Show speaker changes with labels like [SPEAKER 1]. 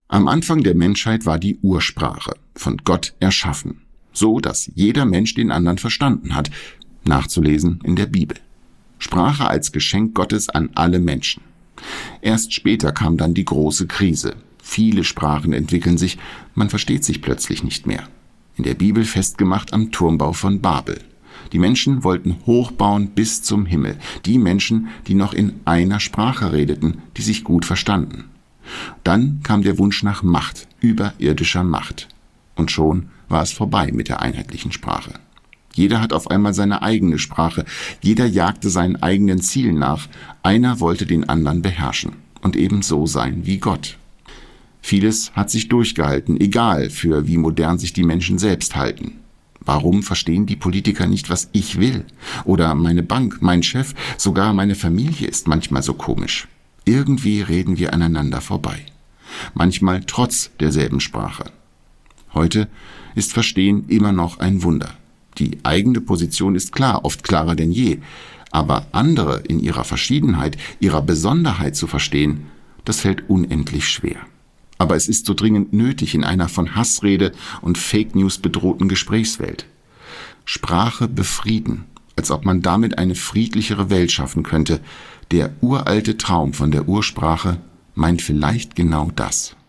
[SPEAKER 1] Am Anfang der Menschheit war die Ursprache, von Gott erschaffen, so dass jeder Mensch den anderen verstanden hat, nachzulesen in der Bibel. Sprache als Geschenk Gottes an alle Menschen. Erst später kam dann die große Krise. Viele Sprachen entwickeln sich, man versteht sich plötzlich nicht mehr. In der Bibel festgemacht am Turmbau von Babel. Die Menschen wollten hochbauen bis zum Himmel. Die Menschen, die noch in einer Sprache redeten, die sich gut verstanden. Dann kam der Wunsch nach Macht, überirdischer Macht. Und schon war es vorbei mit der einheitlichen Sprache. Jeder hat auf einmal seine eigene Sprache. Jeder jagte seinen eigenen Zielen nach. Einer wollte den anderen beherrschen und eben so sein wie Gott. Vieles hat sich durchgehalten, egal für wie modern sich die Menschen selbst halten. Warum verstehen die Politiker nicht, was ich will? Oder meine Bank, mein Chef, sogar meine Familie ist manchmal so komisch. Irgendwie reden wir aneinander vorbei. Manchmal trotz derselben Sprache. Heute ist Verstehen immer noch ein Wunder. Die eigene Position ist klar, oft klarer denn je. Aber andere in ihrer Verschiedenheit, ihrer Besonderheit zu verstehen, das fällt unendlich schwer. Aber es ist so dringend nötig in einer von Hassrede und Fake News bedrohten Gesprächswelt. Sprache befrieden, als ob man damit eine friedlichere Welt schaffen könnte. Der uralte Traum von der Ursprache meint vielleicht genau das.